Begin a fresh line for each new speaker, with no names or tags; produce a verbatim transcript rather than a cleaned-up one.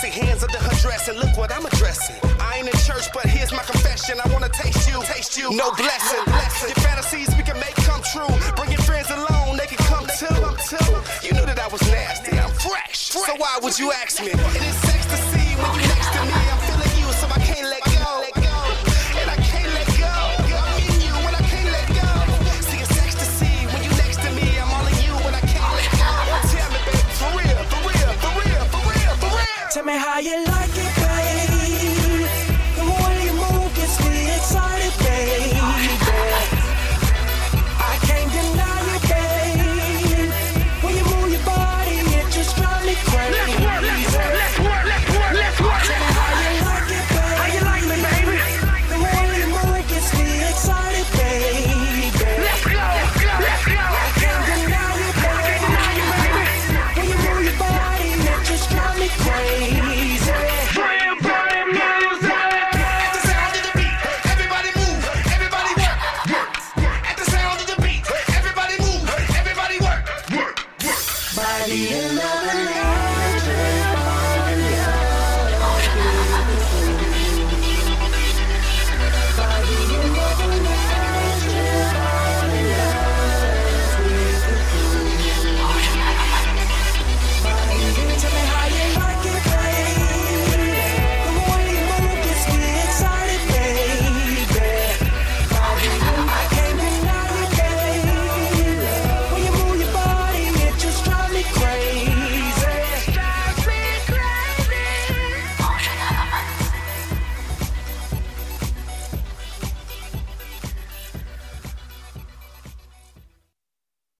sexy hands under her dress, and look what I'm addressing. I ain't in church, but here's my confession. I wanna taste you, taste you. No blessing, blessing. Your fantasies we can make come true. Bring your friends along, they can come too. You knew that I was nasty, I'm fresh. So why would you ask me? It is sex to see when you next to me. I'm feeling you, so I can't let go. And I can't let go. I'm in you when I can't let go. See, it's sex to see when you next to me. I'm all in you when I can't let go. Tell me, baby, for real, for real, for real, for real, for real.
Tell me how you like it, baby.